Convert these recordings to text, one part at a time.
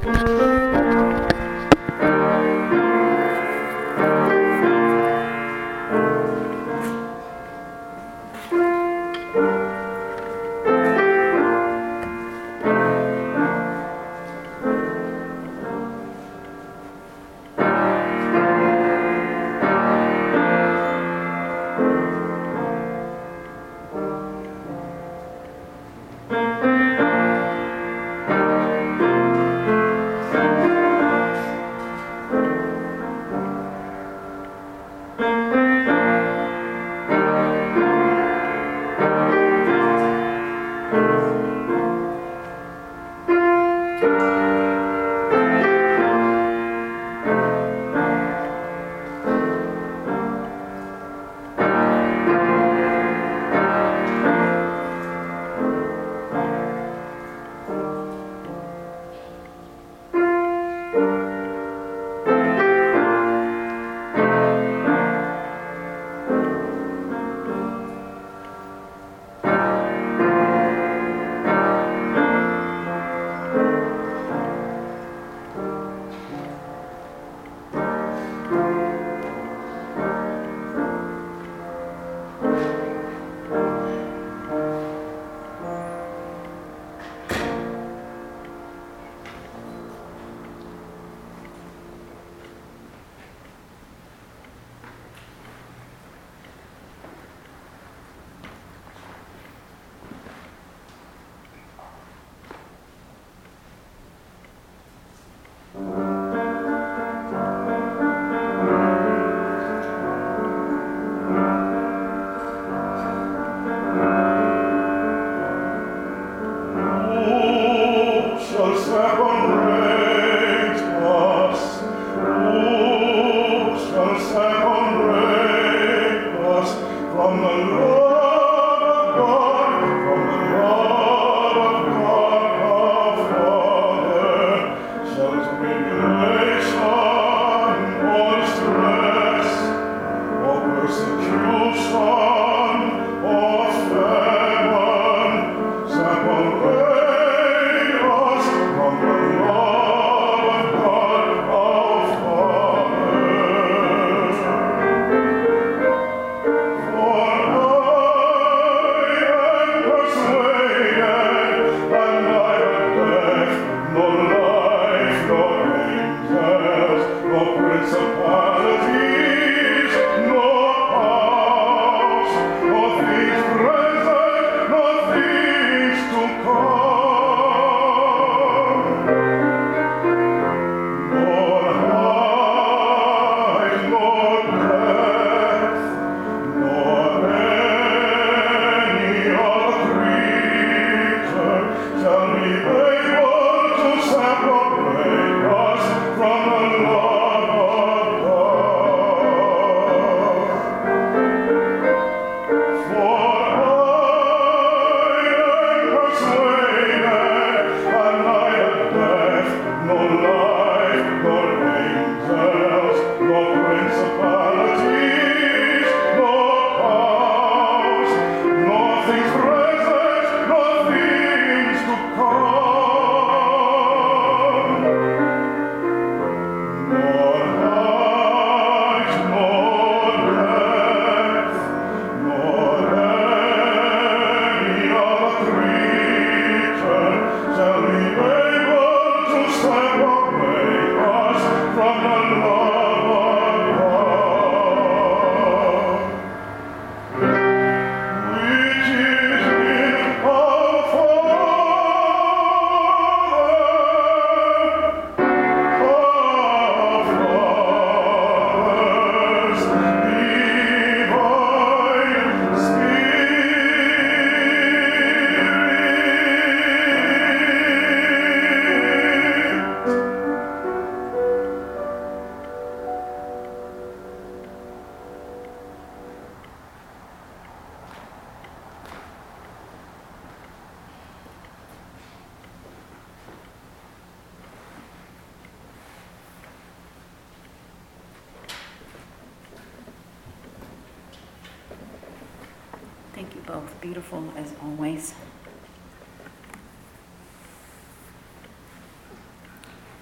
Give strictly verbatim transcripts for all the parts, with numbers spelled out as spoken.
Thank you both. Beautiful as always.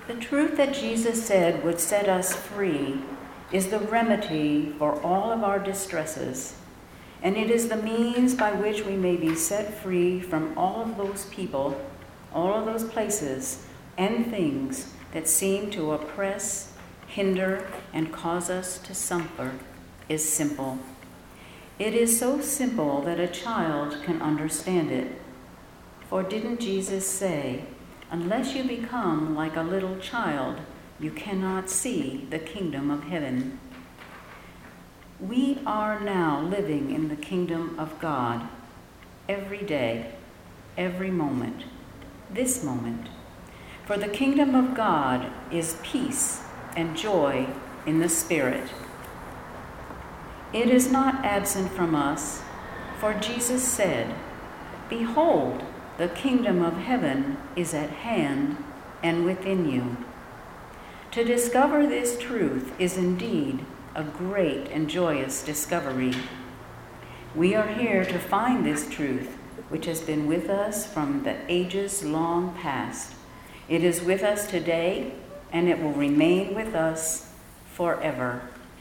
The truth that Jesus said would set us free is the remedy for all of our distresses, and it is the means by which we may be set free from all of those people, all of those places and things that seem to oppress, hinder, and cause us to suffer, is simple. It is so simple that a child can understand it. For didn't Jesus say, "Unless you become like a little child, you cannot see the kingdom of heaven"? We are now living in the kingdom of God every day, every moment, this moment. For the kingdom of God is peace and joy in the Spirit. It is not absent from us, for Jesus said, "Behold, the kingdom of heaven is at hand and within you." To discover this truth is indeed a great and joyous discovery. We are here to find this truth, which has been with us from the ages long past. It is with us today, and it will remain with us forever.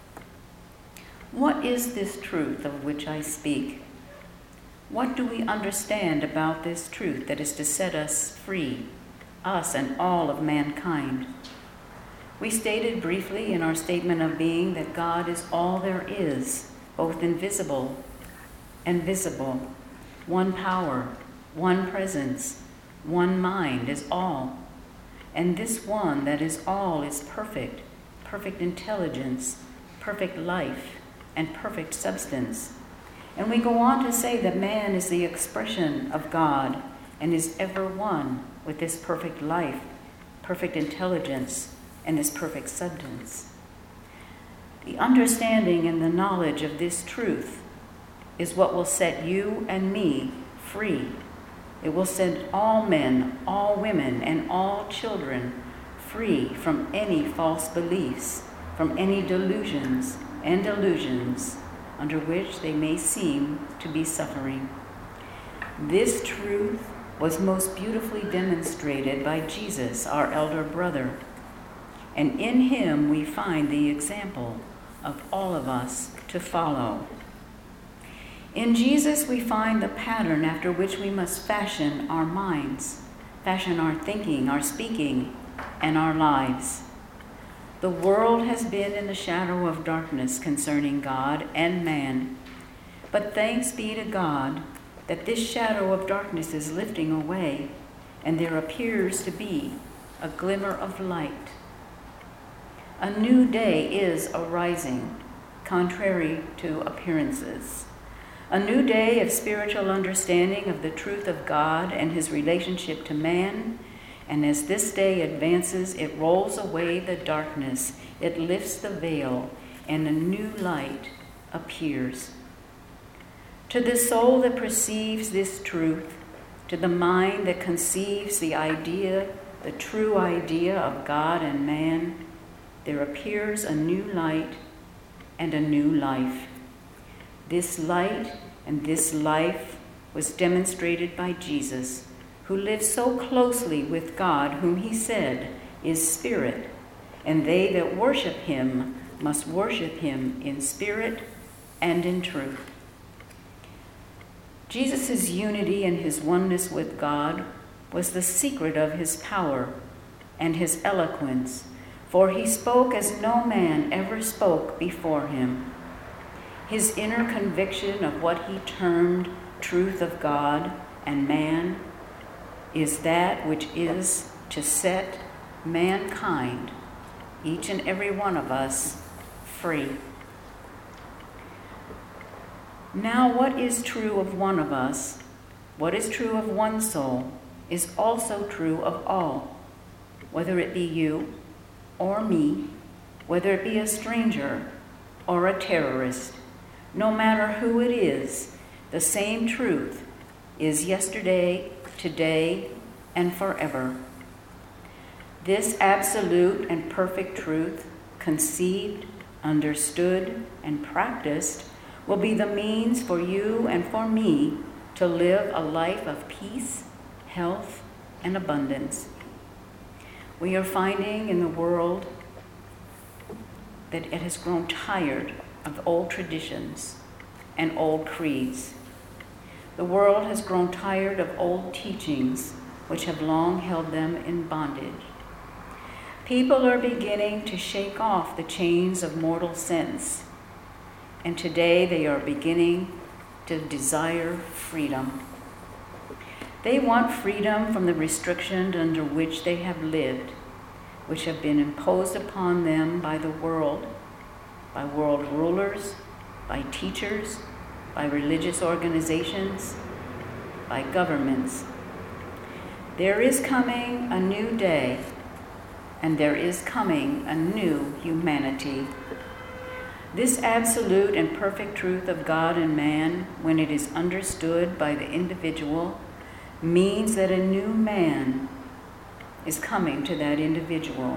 What is this truth of which I speak? What do we understand about this truth that is to set us free, us and all of mankind? We stated briefly in our statement of being that God is all there is, both invisible and visible. One power, one presence, one mind is all. And this one that is all is perfect, perfect intelligence, perfect life, and perfect substance. And we go on to say that man is the expression of God and is ever one with this perfect life, perfect intelligence, and this perfect substance. The understanding and the knowledge of this truth is what will set you and me free. It will set all men, all women, and all children free from any false beliefs, from any delusions and illusions under which they may seem to be suffering. This truth was most beautifully demonstrated by Jesus, our elder brother, and in him we find the example of all of us to follow. In Jesus we find the pattern after which we must fashion our minds, fashion our thinking, our speaking, and our lives. The world has been in the shadow of darkness concerning God and man, but thanks be to God that this shadow of darkness is lifting away, and there appears to be a glimmer of light. A new day is arising, contrary to appearances. A new day of spiritual understanding of the truth of God and his relationship to man. And as this day advances, it rolls away the darkness, it lifts the veil, and a new light appears. To the soul that perceives this truth, to the mind that conceives the idea, the true idea of God and man, there appears a new light and a new life. This light and this life was demonstrated by Jesus, who lives so closely with God, whom he said is spirit, and they that worship him must worship him in spirit and in truth. Jesus' unity and his oneness with God was the secret of his power and his eloquence, for he spoke as no man ever spoke before him. His inner conviction of what he termed truth of God and man is that which is to set mankind, each and every one of us, free. Now, what is true of one of us, what is true of one soul, is also true of all, whether it be you or me, whether it be a stranger or a terrorist. No matter who it is, the same truth is yesterday, today, and forever. This absolute and perfect truth, conceived, understood, and practiced, will be the means for you and for me to live a life of peace, health, and abundance. We are finding in the world that it has grown tired of old traditions and old creeds. The world has grown tired of old teachings which have long held them in bondage. People are beginning to shake off the chains of mortal sense, and today they are beginning to desire freedom. They want freedom from the restrictions under which they have lived, which have been imposed upon them by the world, by world rulers, by teachers, by religious organizations, by governments. There is coming a new day, and there is coming a new humanity. This absolute and perfect truth of God and man, when it is understood by the individual, means that a new man is coming to that individual.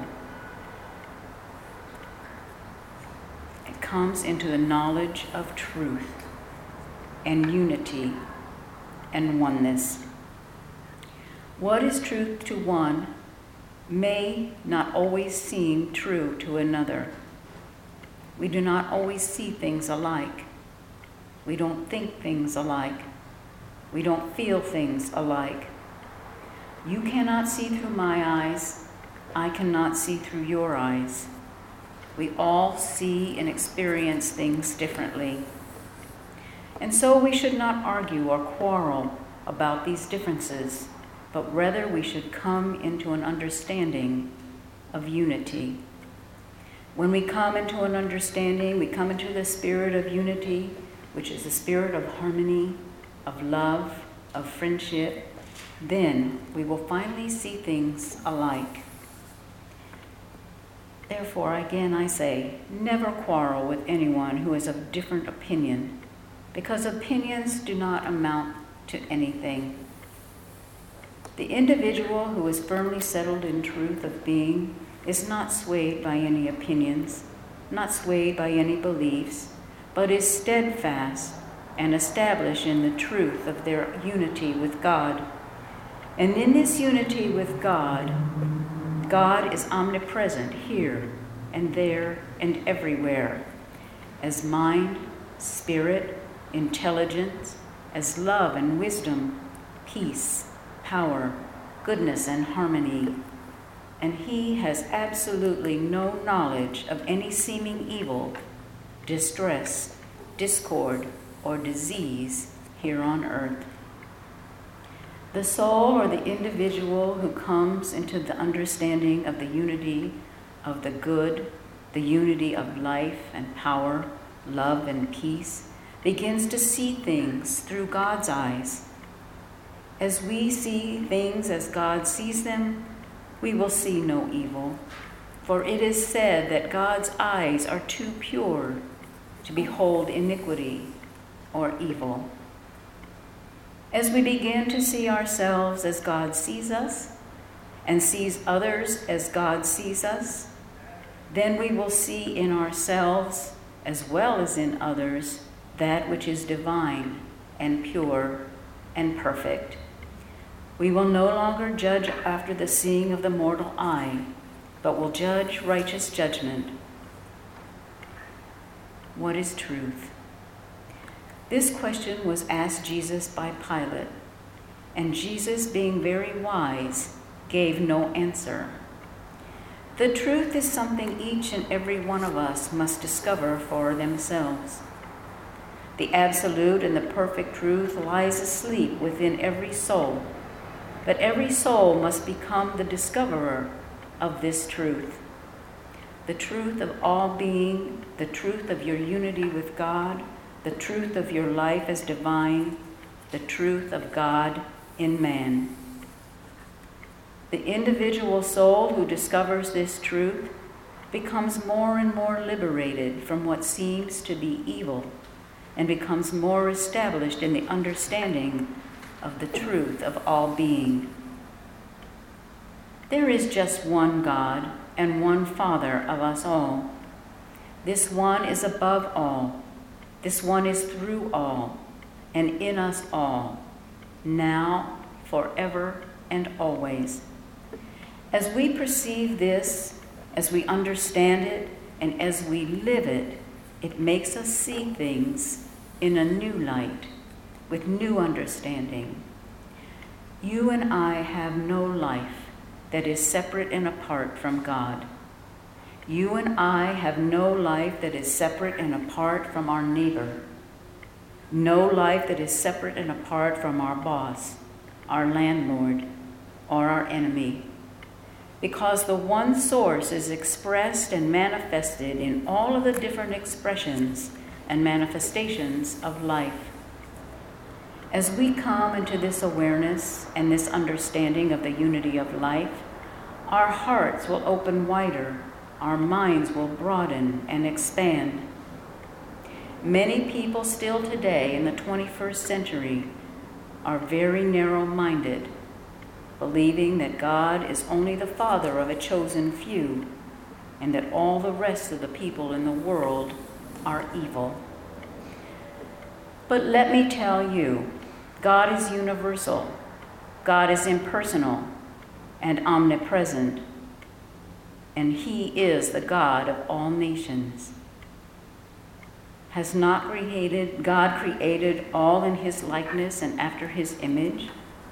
It comes into the knowledge of truth and unity and oneness. What is truth to one may not always seem true to another. We do not always see things alike. We don't think things alike. We don't feel things alike. You cannot see through my eyes. I cannot see through your eyes. We all see and experience things differently. And so we should not argue or quarrel about these differences, but rather we should come into an understanding of unity. When we come into an understanding, we come into the spirit of unity, which is the spirit of harmony, of love, of friendship, then we will finally see things alike. Therefore, again I say, never quarrel with anyone who is of different opinion, because opinions do not amount to anything. The individual who is firmly settled in truth of being is not swayed by any opinions, not swayed by any beliefs, but is steadfast and established in the truth of their unity with God. And in this unity with God, God is omnipresent here and there and everywhere, as mind, spirit, intelligence, as love and wisdom, peace, power, goodness, and harmony. And he has absolutely no knowledge of any seeming evil, distress, discord, or disease here on earth. The soul or the individual who comes into the understanding of the unity of the good, the unity of life and power, love and peace, begins to see things through God's eyes. As we see things as God sees them, we will see no evil. For it is said that God's eyes are too pure to behold iniquity or evil. As we begin to see ourselves as God sees us and sees others as God sees us, then we will see in ourselves as well as in others that which is divine and pure and perfect. We will no longer judge after the seeing of the mortal eye, but will judge righteous judgment. What is truth? This question was asked Jesus by Pilate, and Jesus, being very wise, gave no answer. The truth is something each and every one of us must discover for themselves. The absolute and the perfect truth lies asleep within every soul, but every soul must become the discoverer of this truth. The truth of all being, the truth of your unity with God, the truth of your life as divine, the truth of God in man. The individual soul who discovers this truth becomes more and more liberated from what seems to be evil and becomes more established in the understanding of the truth of all being. There is just one God and one Father of us all. This one is above all. This one is through all and in us all, now, forever, and always. As we perceive this, as we understand it, and as we live it, it makes us see things in a new light, with new understanding. You and I have no life that is separate and apart from God. You and I have no life that is separate and apart from our neighbor. No life that is separate and apart from our boss, our landlord, or our enemy. Because the one source is expressed and manifested in all of the different expressions and manifestations of life. As we come into this awareness and this understanding of the unity of life, our hearts will open wider, our minds will broaden and expand. Many people still today in the twenty-first century are very narrow-minded, believing that God is only the father of a chosen few and that all the rest of the people in the world are evil. But let me tell you, God is universal, God is impersonal and omnipresent, and He is the God of all nations. Has not created, God created all in His likeness and after His image?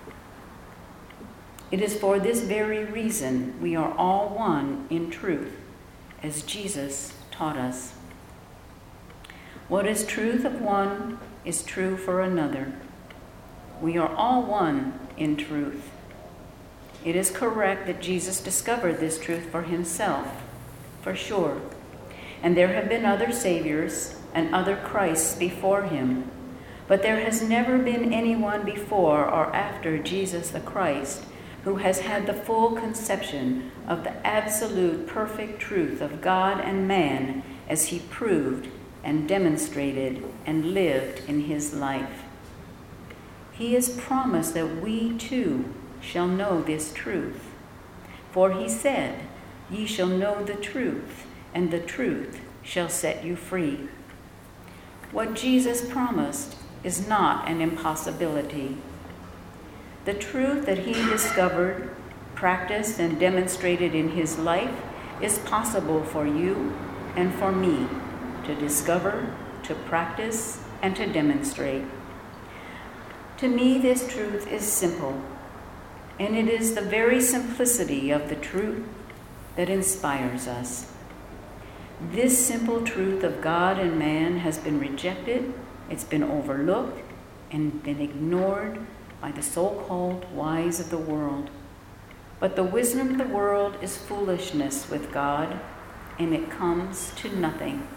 It is for this very reason we are all one in truth, as Jesus taught us. What is truth of one is true for another. We are all one in truth. It is correct that Jesus discovered this truth for Himself, for sure. And there have been other saviors and other Christs before Him, but there has never been anyone before or after Jesus the Christ who has had the full conception of the absolute perfect truth of God and man as He proved and demonstrated and lived in His life. He has promised that we too shall know this truth. For He said, "Ye shall know the truth, and the truth shall set you free." What Jesus promised is not an impossibility. The truth that He discovered, practiced, and demonstrated in His life is possible for you and for me to discover, to practice, and to demonstrate. To me, this truth is simple, and it is the very simplicity of the truth that inspires us. This simple truth of God and man has been rejected, it's been overlooked, and been ignored by the so-called wise of the world. But the wisdom of the world is foolishness with God, and it comes to nothing.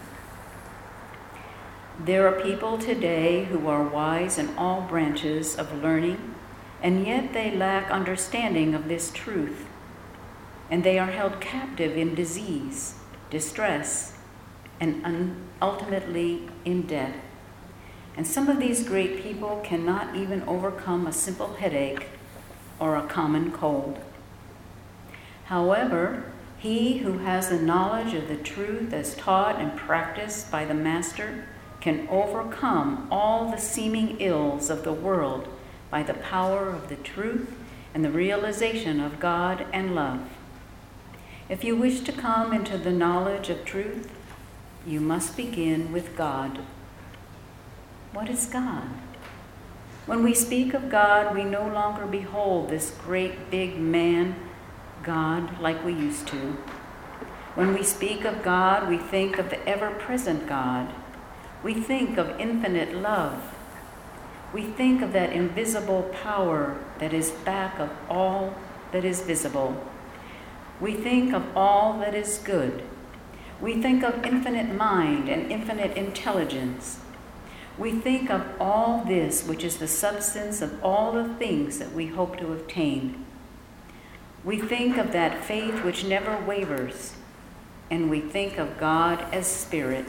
There are people today who are wise in all branches of learning, and yet they lack understanding of this truth, and they are held captive in disease, distress, and un- ultimately in death. And some of these great people cannot even overcome a simple headache or a common cold. However, he who has the knowledge of the truth as taught and practiced by the Master can overcome all the seeming ills of the world by the power of the truth and the realization of God and love. If you wish to come into the knowledge of truth, you must begin with God. What is God? When we speak of God, we no longer behold this great big man, God, like we used to. When we speak of God, we think of the ever-present God. We think of infinite love. We think of that invisible power that is back of all that is visible. We think of all that is good. We think of infinite mind and infinite intelligence. We think of all this, which is the substance of all the things that we hope to obtain. We think of that faith which never wavers, and we think of God as spirit.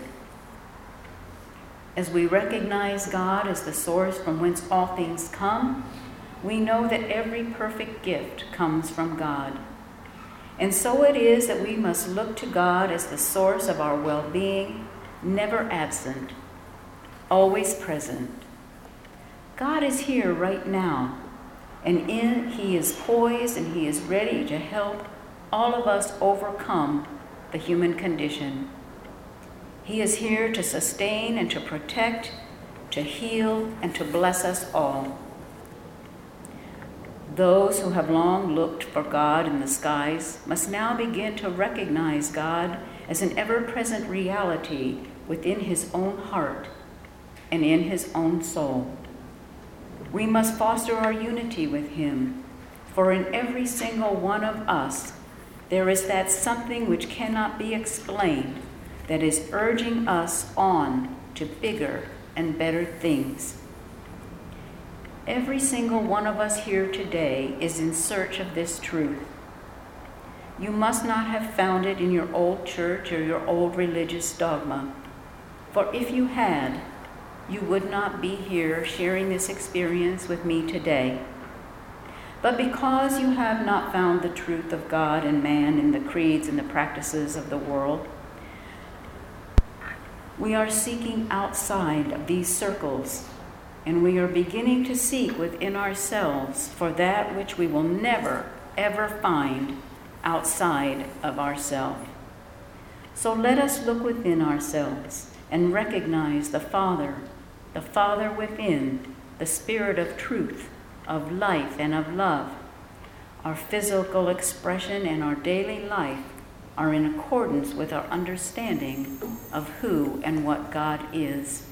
As we recognize God as the source from whence all things come, we know that every perfect gift comes from God. And so it is that we must look to God as the source of our well-being, never absent, always present. God is here right now, and in, he is poised and he is ready to help all of us overcome the human condition. He is here to sustain and to protect, to heal, and to bless us all. Those who have long looked for God in the skies must now begin to recognize God as an ever-present reality within his own heart and in his own soul. We must foster our unity with him, for in every single one of us there is that something which cannot be explained that is urging us on to bigger and better things. Every single one of us here today is in search of this truth. You must not have found it in your old church or your old religious dogma, for if you had, you would not be here sharing this experience with me today. But because you have not found the truth of God and man in the creeds and the practices of the world, we are seeking outside of these circles, and we are beginning to seek within ourselves for that which we will never, ever find outside of ourselves. So let us look within ourselves and recognize the Father, the Father within, the Spirit of truth, of life, and of love. Our physical expression and our daily life are in accordance with our understanding of who and what God is.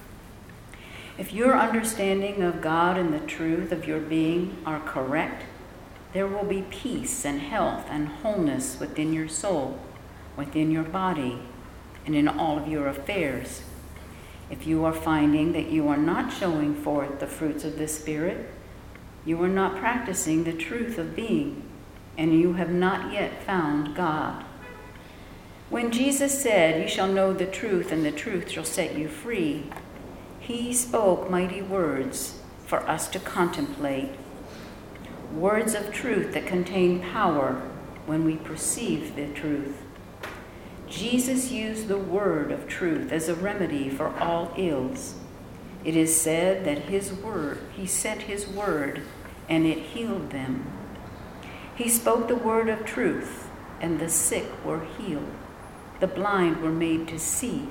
If your understanding of God and the truth of your being are correct, there will be peace and health and wholeness within your soul, within your body, and in all of your affairs. If you are finding that you are not showing forth the fruits of the Spirit, you are not practicing the truth of being, and you have not yet found God. When Jesus said, "You shall know the truth, and the truth shall set you free," he spoke mighty words for us to contemplate. Words of truth that contain power when we perceive the truth. Jesus used the word of truth as a remedy for all ills. It is said that his word, he sent his word, and it healed them. He spoke the word of truth, and the sick were healed. The blind were made to see.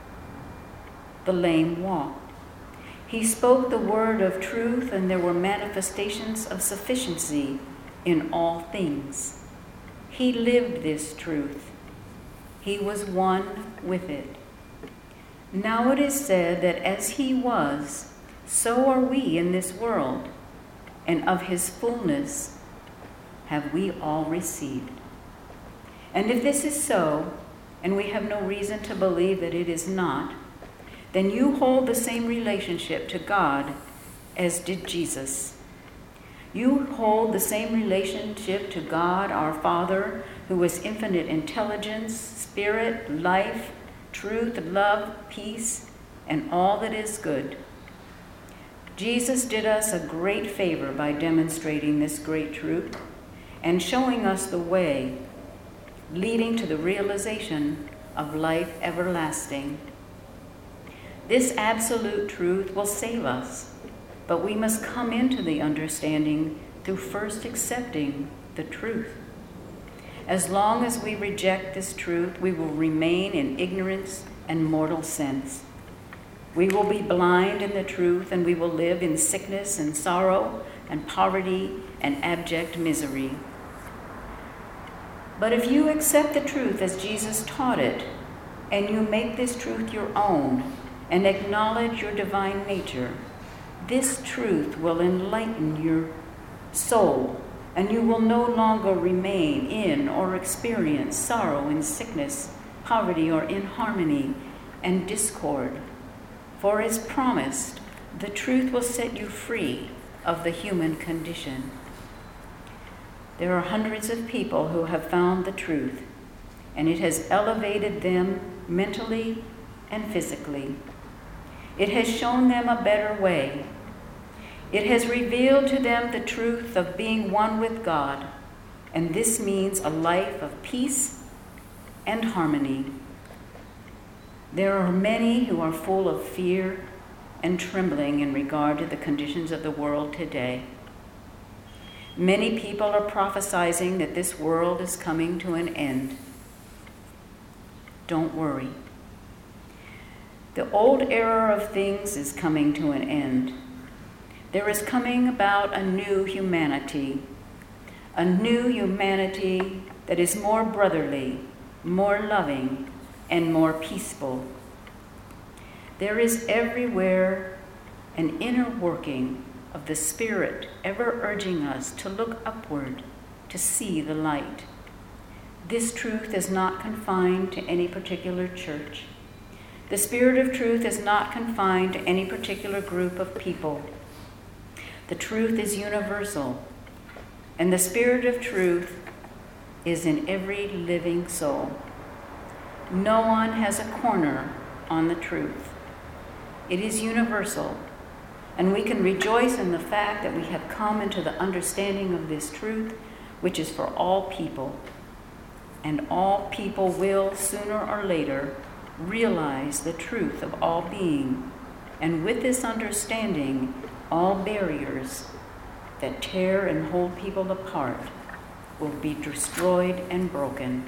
The lame walked. He spoke the word of truth, and there were manifestations of sufficiency in all things. He lived this truth. He was one with it. Now it is said that as he was, so are we in this world, and of his fullness have we all received. And if this is so, and we have no reason to believe that it is not, then you hold the same relationship to God as did Jesus. You hold the same relationship to God, our Father, who is infinite intelligence, spirit, life, truth, love, peace, and all that is good. Jesus did us a great favor by demonstrating this great truth and showing us the way leading to the realization of life everlasting. This absolute truth will save us, but we must come into the understanding through first accepting the truth. As long as we reject this truth, we will remain in ignorance and mortal sense. We will be blind in the truth, and we will live in sickness and sorrow and poverty and abject misery. But if you accept the truth as Jesus taught it, and you make this truth your own, and acknowledge your divine nature, this truth will enlighten your soul, and you will no longer remain in or experience sorrow and sickness, poverty or inharmony and discord. For as promised, the truth will set you free of the human condition. There are hundreds of people who have found the truth, and it has elevated them mentally and physically. It has shown them a better way. It has revealed to them the truth of being one with God, and this means a life of peace and harmony. There are many who are full of fear and trembling in regard to the conditions of the world today. Many people are prophesying that this world is coming to an end. Don't worry. The old era of things is coming to an end. There is coming about a new humanity, a new humanity that is more brotherly, more loving, and more peaceful. There is everywhere an inner working of the Spirit ever urging us to look upward, to see the light. This truth is not confined to any particular church. The Spirit of truth is not confined to any particular group of people. The truth is universal, and the Spirit of truth is in every living soul. No one has a corner on the truth. It is universal, and we can rejoice in the fact that we have come into the understanding of this truth, which is for all people. And all people will, sooner or later, realize the truth of all being, and with this understanding, all barriers that tear and hold people apart will be destroyed and broken.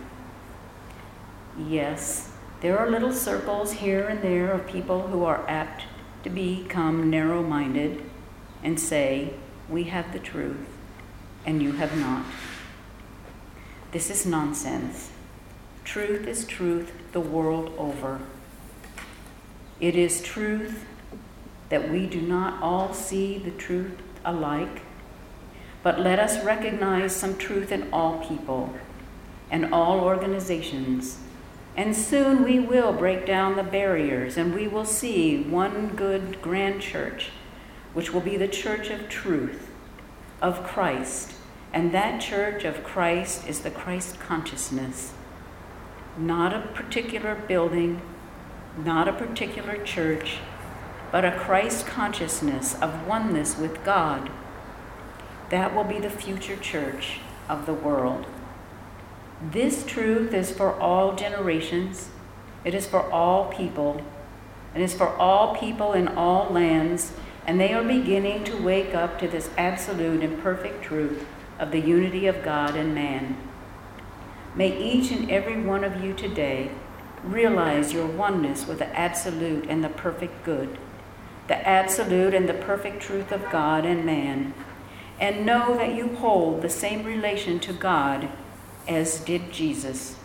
Yes, there are little circles here and there of people who are apt to become narrow-minded and say, we have the truth, and you have not. This is nonsense. Truth is truth the world over. It is truth that we do not all see the truth alike, but let us recognize some truth in all people and all organizations, and soon we will break down the barriers and we will see one good grand church, which will be the church of truth, of Christ, and that church of Christ is the Christ consciousness, not a particular building, not a particular church, but a Christ consciousness of oneness with God. That will be the future church of the world. This truth is for all generations. It is for all people. It is for all people in all lands, and they are beginning to wake up to this absolute and perfect truth of the unity of God and man. May each and every one of you today realize your oneness with the absolute and the perfect good, the absolute and the perfect truth of God and man, and know that you hold the same relation to God as did Jesus.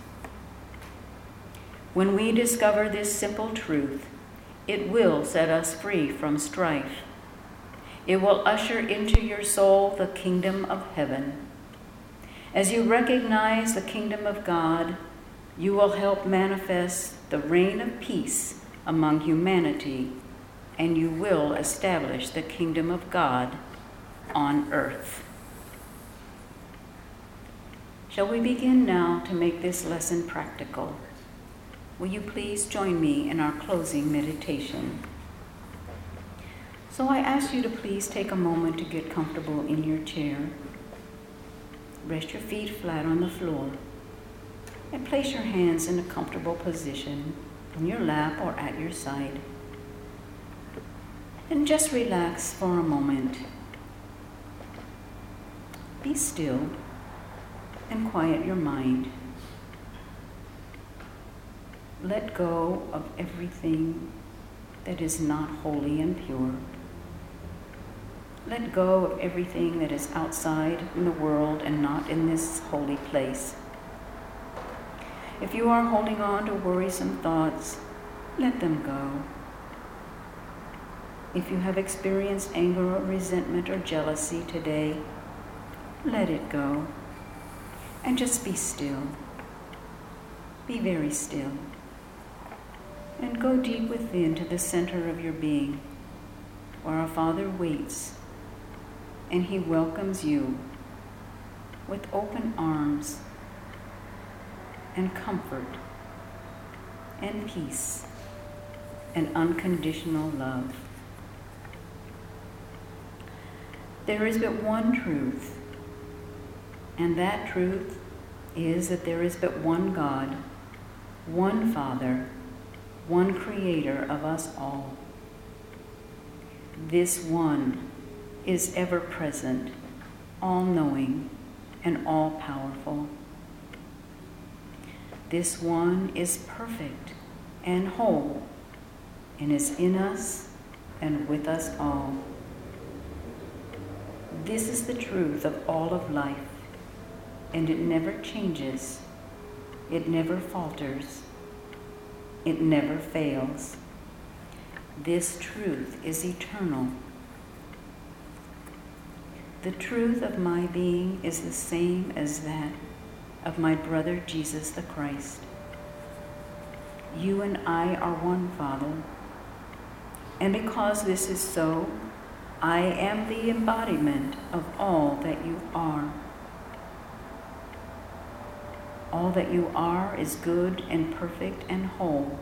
When we discover this simple truth, it will set us free from strife. It will usher into your soul the kingdom of heaven. As you recognize the kingdom of God, you will help manifest the reign of peace among humanity, and you will establish the kingdom of God on earth. Shall we begin now to make this lesson practical? Will you please join me in our closing meditation? So I ask you to please take a moment to get comfortable in your chair. Rest your feet flat on the floor and place your hands in a comfortable position in your lap or at your side. And just relax for a moment. Be still and quiet your mind. Let go of everything that is not holy and pure. Let go of everything that is outside in the world and not in this holy place. If you are holding on to worrisome thoughts, let them go. If you have experienced anger or resentment or jealousy today, let it go. And just be still. Be very still. And go deep within to the center of your being, where our Father waits, and He welcomes you with open arms and comfort and peace and unconditional love. There is but one truth, and that truth is that there is but one God, one Father, one Creator of us all. This one is ever present, all-knowing, and all-powerful. This one is perfect and whole, and is in us and with us all. This is the truth of all of life, and it never changes, it never falters, it never fails. This truth is eternal. The truth of my being is the same as that of my brother Jesus the Christ. You and I are one, Father. And because this is so, I am the embodiment of all that you are. All that you are is good and perfect and whole.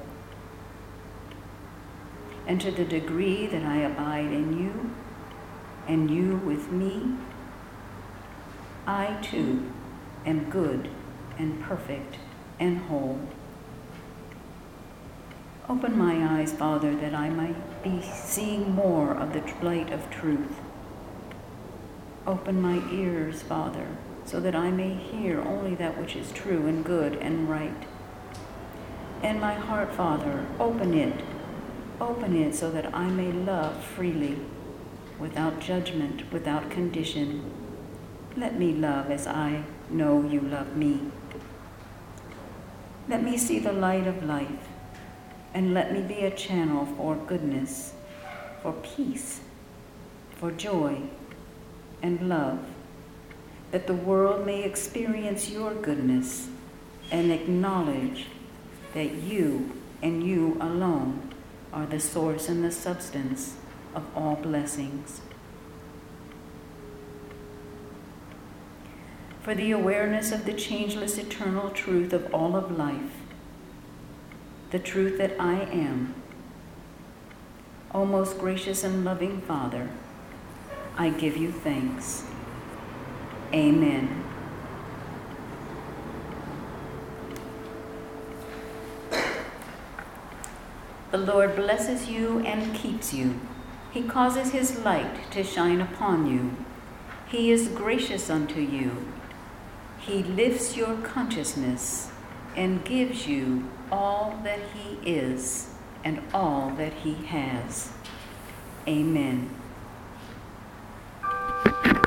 And to the degree that I abide in you, and you with me, I too am good and perfect and whole. Open my eyes, Father, that I might be seeing more of the light of truth. Open my ears, Father, so that I may hear only that which is true and good and right. And my heart, Father, open it, open it so that I may love freely, without judgment, without condition. Let me love as I know you love me. Let me see the light of life, and let me be a channel for goodness, for peace, for joy and love, that the world may experience your goodness and acknowledge that you and you alone are the source and the substance of all blessings. For the awareness of the changeless eternal truth of all of life, the truth that I am, O most gracious and loving Father, I give you thanks. Amen. The Lord blesses you and keeps you. He causes his light to shine upon you. He is gracious unto you. He lifts your consciousness and gives you all that he is and all that he has. Amen.